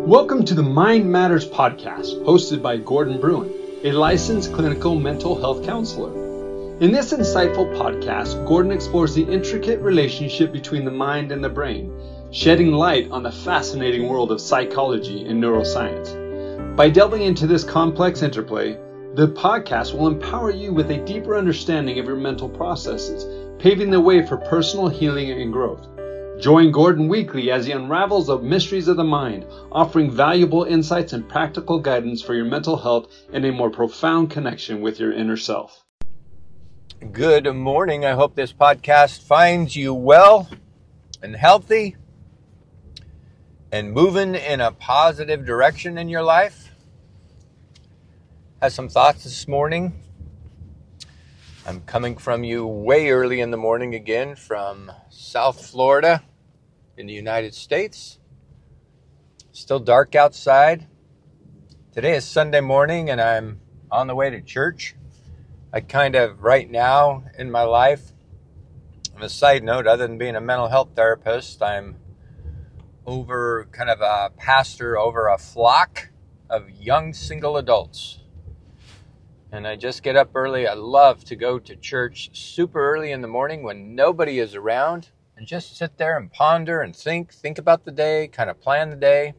Welcome to the Mind Matters podcast, hosted by Gordon Bruin, a licensed clinical mental health counselor. In this insightful podcast, Gordon explores the intricate relationship between the mind and the brain, shedding light on the fascinating world of psychology and neuroscience. By delving into this complex interplay, the podcast will empower you with a deeper understanding of your mental processes, paving the way for personal healing and growth. Join Gordon weekly as he unravels the mysteries of the mind, offering valuable insights and practical guidance for your mental health and a more profound connection with your inner self. Good morning. I hope this podcast finds you well and healthy and moving in a positive direction in your life. Have some thoughts this morning. I'm coming from you way early in the morning again from South Florida in the United States. Still dark outside. Today is Sunday morning and I'm on the way to church. I kind of, right now in my life, on a side note, other than being a mental health therapist, I'm kind of a pastor over a flock of young single adults. And I just get up early. I love to go to church super early in the morning when nobody is around and just sit there and ponder and think about the day, kind of plan the day.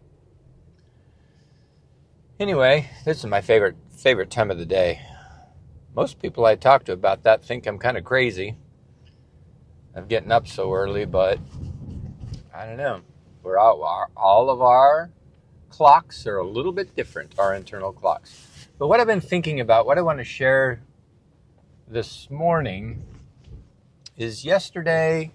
Anyway, this is my favorite time of the day. Most people I talk to about that think I'm kind of crazy of getting up so early, but I don't know. All of our clocks are a little bit different, our internal clocks. But what I've been thinking about, what I want to share this morning is yesterday,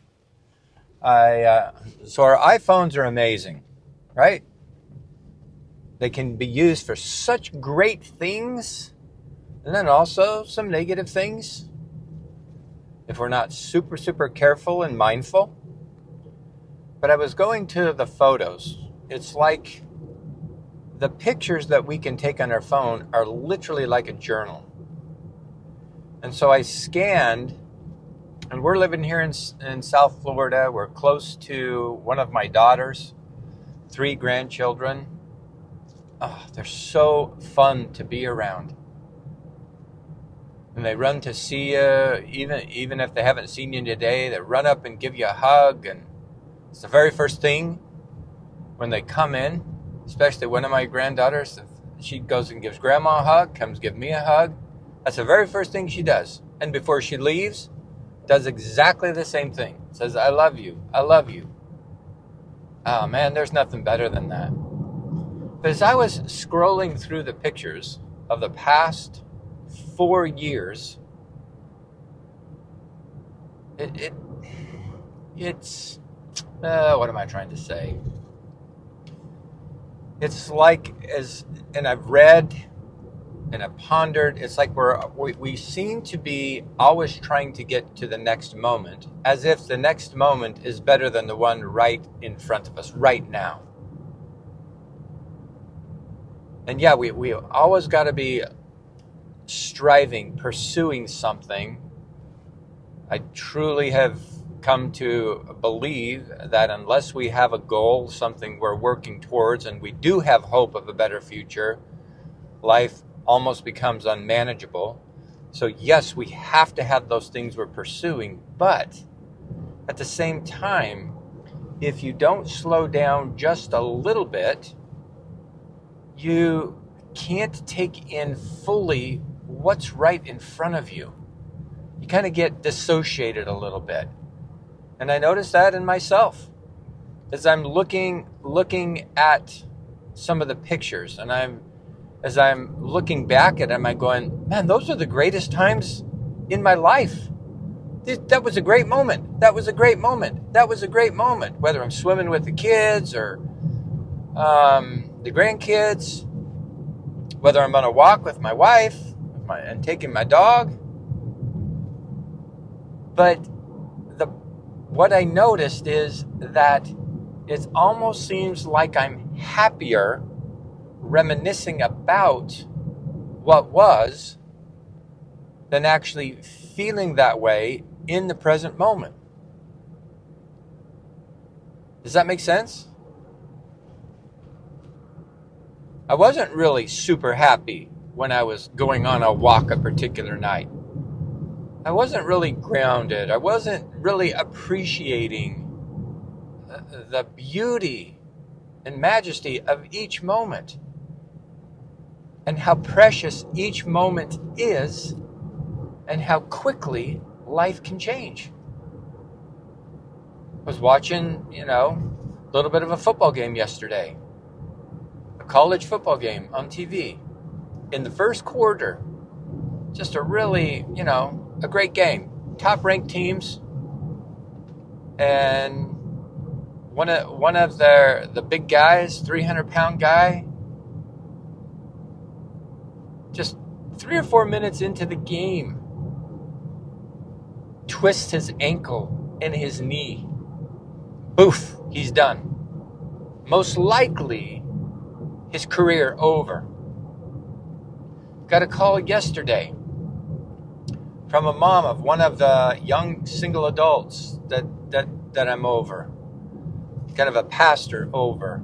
so our iPhones are amazing, right? They can be used for such great things, and then also some negative things if we're not super careful and mindful. But I was going to the photos. It's like the pictures that we can take on our phone are literally like a journal. And so I scanned, and we're living here in South Florida. We're close to one of my daughters, 3 grandchildren. Oh, they're so fun to be around. And they run to see you, even if they haven't seen you today, they run up and give you a hug. And it's the very first thing when they come in. Especially one of my granddaughters, she goes and gives grandma a hug, comes give me a hug. That's the very first thing she does. And before she leaves, does exactly the same thing. Says, I love you. I love you. Oh man, there's nothing better than that. But as I was scrolling through the pictures of the past 4 years, it's what am I trying to say? It's like, and I've read and I've pondered, it's like we seem to be always trying to get to the next moment, as if the next moment is better than the one right in front of us, right now. And yeah, we always got to be striving, pursuing something. I truly have come to believe that unless we have a goal, something we're working towards, and we do have hope of a better future, life almost becomes unmanageable. So yes, we have to have those things we're pursuing, but at the same time, if you don't slow down just a little bit, you can't take in fully what's right in front of you. You kind of get dissociated a little bit. And I noticed that in myself as I'm looking at some of the pictures, and as I'm looking back at them, I'm going, man, those are the greatest times in my life. That was a great moment. That was a great moment. That was a great moment. Whether I'm swimming with the kids or the grandkids, whether I'm on a walk with my wife and taking my dog. But what I noticed is that it almost seems like I'm happier reminiscing about what was than actually feeling that way in the present moment. Does that make sense? I wasn't really super happy when I was going on a walk a particular night. I wasn't really grounded. I wasn't really appreciating the beauty and majesty of each moment and how precious each moment is and how quickly life can change. I was watching, a little bit of a football game yesterday, a college football game on TV. In the first quarter, just a really, a great game. Top-ranked teams, and one of the big guys, 300-pound guy, just 3 or 4 minutes into the game, twists his ankle and his knee. Boof, he's done. Most likely, his career over. Got a call yesterday from a mom of one of the young single adults that I'm over. Kind of a pastor over.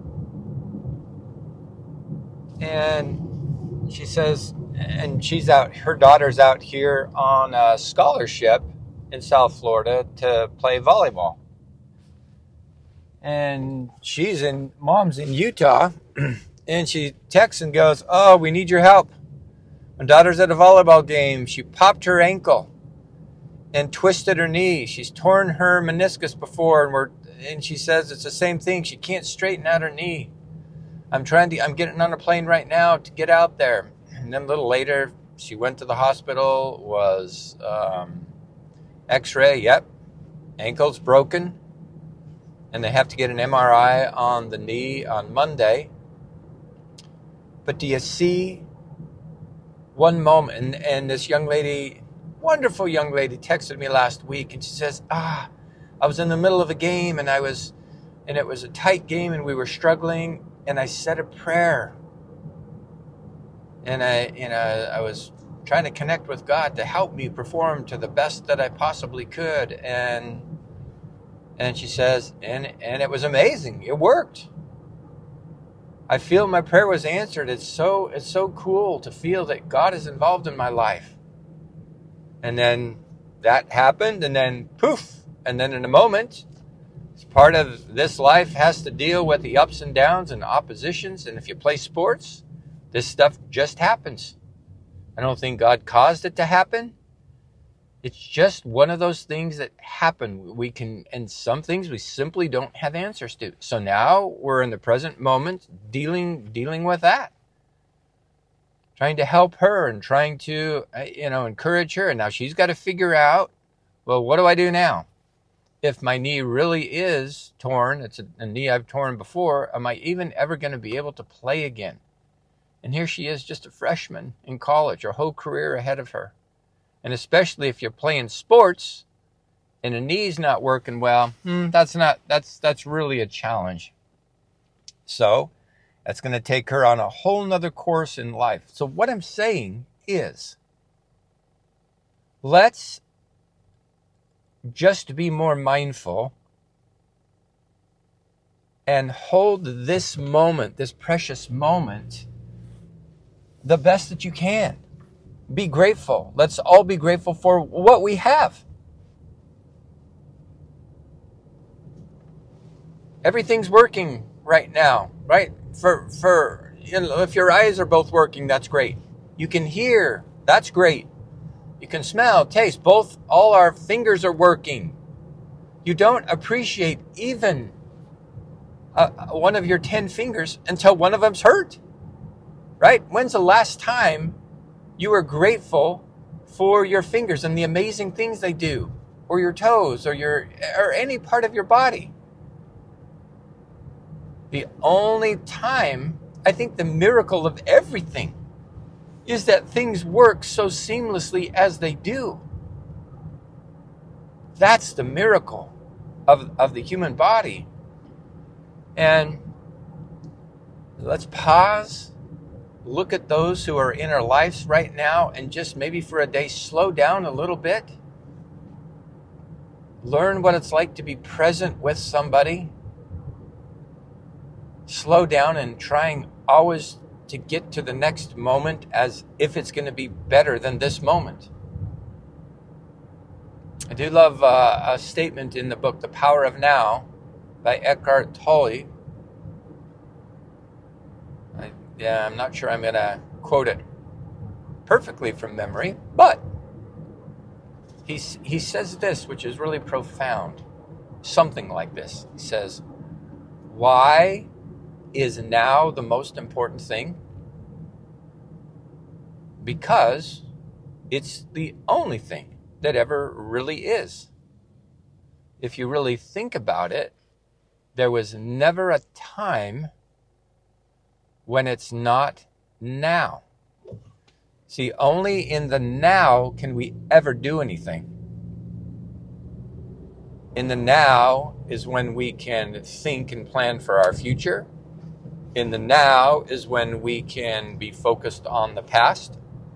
And she says, and her daughter's out here on a scholarship in South Florida to play volleyball. And mom's in Utah, and she texts and goes, "Oh, we need your help. My daughter's at a volleyball game. She popped her ankle and twisted her knee. She's torn her meniscus before, and she says it's the same thing. She can't straighten out her knee. I'm getting on a plane right now to get out there." And then a little later, she went to the hospital, was x-ray, yep, ankle's broken, and they have to get an MRI on the knee on Monday. But do you see one moment, and this young lady, wonderful young lady, texted me last week, and she says, I was in the middle of a game, and it was a tight game, and we were struggling, and I said a prayer, and I was trying to connect with God to help me perform to the best that I possibly could, and she says, and it was amazing. It worked. I feel my prayer was answered. It's so cool to feel that God is involved in my life. And then that happened, and then poof, and then in a moment, part of this life has to deal with the ups and downs and oppositions. And if you play sports, this stuff just happens. I don't think God caused it to happen. It's just one of those things that happen. And some things we simply don't have answers to. So now we're in the present moment dealing with that. Trying to help her and trying to, encourage her. And now she's got to figure out, well, what do I do now? If my knee really is torn, it's a knee I've torn before, am I even ever going to be able to play again? And here she is, just a freshman in college, her whole career ahead of her. And especially if you're playing sports and a knee's not working well, that's really a challenge. So that's going to take her on a whole nother course in life. So what I'm saying is, let's just be more mindful and hold this moment, this precious moment, the best that you can. Be grateful. Let's all be grateful for what we have. Everything's working right now, right? For if your eyes are both working, that's great. You can hear, that's great. You can smell, taste, all our fingers are working. You don't appreciate even one of your 10 fingers until one of them's hurt, right? When's the last time you were grateful for your fingers and the amazing things they do, or your toes, or any part of your body? The only time, I think the miracle of everything is that things work so seamlessly as they do. That's the miracle of the human body. And let's pause, look at those who are in our lives right now, and just maybe for a day slow down a little bit. Learn what it's like to be present with somebody. Slow down and trying always to get to the next moment as if it's going to be better than this moment. I do love a statement in the book, The Power of Now, by Eckhart Tolle. I'm not sure I'm going to quote it perfectly from memory, but he says this, which is really profound. Something like this. He says, why is now the most important thing? Because it's the only thing that ever really is. If you really think about it, there was never a time when it's not now. See, only in the now can we ever do anything. In the now is when we can think and plan for our future. In the now is when we can be focused on the past.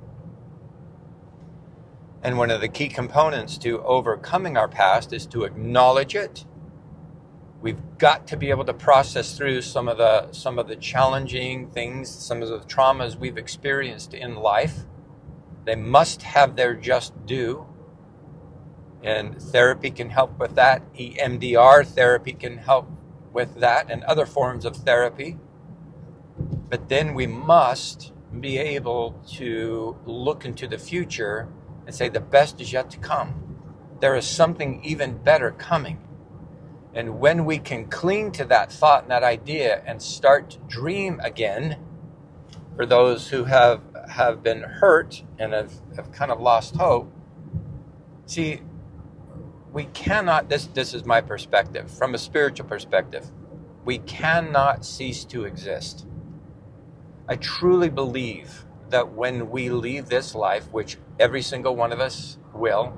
And one of the key components to overcoming our past is to acknowledge it. We've got to be able to process through some of the challenging things, some of the traumas we've experienced in life. They must have their just due. And therapy can help with that. EMDR therapy can help with that, and other forms of therapy. But then we must be able to look into the future and say the best is yet to come. There is something even better coming. And when we can cling to that thought and that idea and start to dream again, for those who have been hurt and have kind of lost hope, see, we cannot, this is my perspective, from a spiritual perspective, we cannot cease to exist. I truly believe that when we leave this life, which every single one of us will,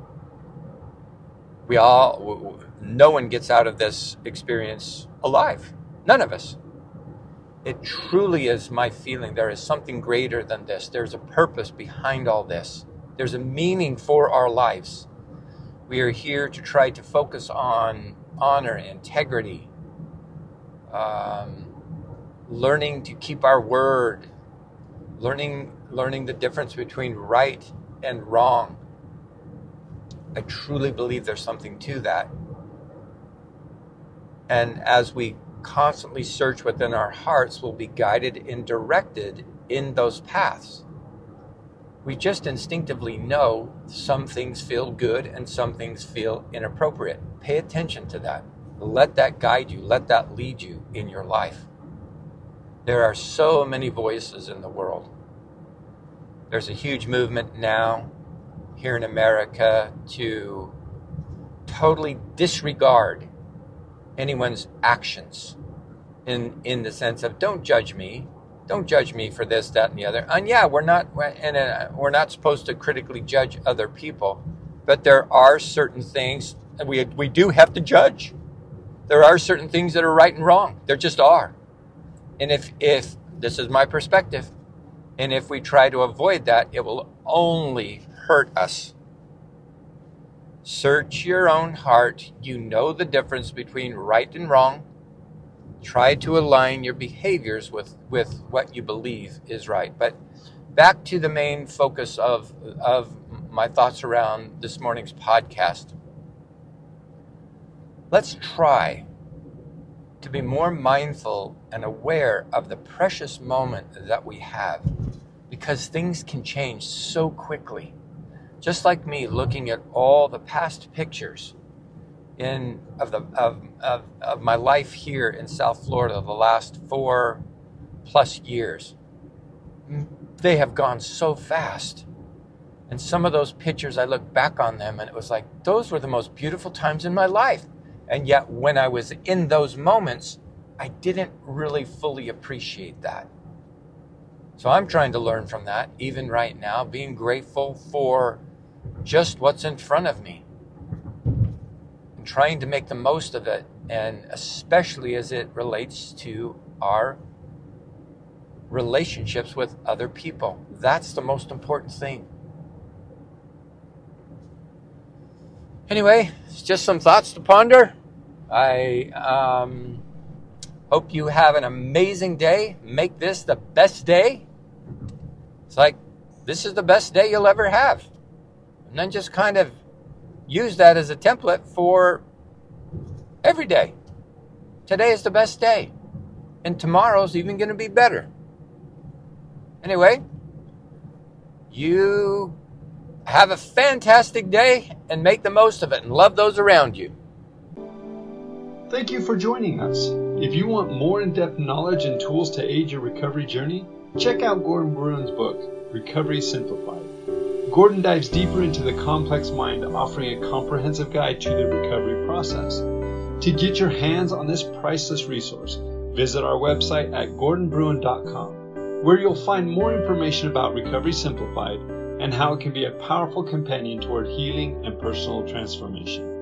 no one gets out of this experience alive. None of us. It truly is my feeling there is something greater than this. There's a purpose behind all this. There's a meaning for our lives. We are here to try to focus on honor, integrity, learning to keep our word, learning the difference between right and wrong. I truly believe there's something to that. And as we constantly search within our hearts, we'll be guided and directed in those paths. We just instinctively know some things feel good and some things feel inappropriate. Pay attention to that. Let that guide you. Let that lead you in your life. There are so many voices in the world. There's a huge movement now here in America to totally disregard anyone's actions in the sense of don't judge me for this, that, and the other. And yeah, we're not supposed to critically judge other people, but there are certain things that we do have to judge. There are certain things that are right and wrong. There just are. And if this is my perspective, and if we try to avoid that, it will only hurt us. Search your own heart. You know the difference between right and wrong. Try to align your behaviors with what you believe is right. But back to the main focus of my thoughts around this morning's podcast. Let's try to be more mindful and aware of the precious moment that we have, because things can change so quickly. Just like me looking at all the past pictures of my life here in South Florida the last 4+ years. They have gone so fast. And some of those pictures, I look back on them and it was like, those were the most beautiful times in my life. And yet when I was in those moments, I didn't really fully appreciate that. So I'm trying to learn from that, even right now, being grateful for just what's in front of me and trying to make the most of it, and especially as it relates to our relationships with other people. That's the most important thing. Anyway, it's just some thoughts to ponder. I hope you have an amazing day. Make this the best day It's like, this is the best day you'll ever have. And then just kind of use that as a template for every day. Today is the best day. And tomorrow's even going to be better. Anyway, you have a fantastic day and make the most of it and love those around you. Thank you for joining us. If you want more in-depth knowledge and tools to aid your recovery journey, check out Gordon Bruin's book, Recovery Simplified. Gordon dives deeper into the complex mind, offering a comprehensive guide to the recovery process. To get your hands on this priceless resource, visit our website at gordonbruin.com, where you'll find more information about Recovery Simplified and how it can be a powerful companion toward healing and personal transformation.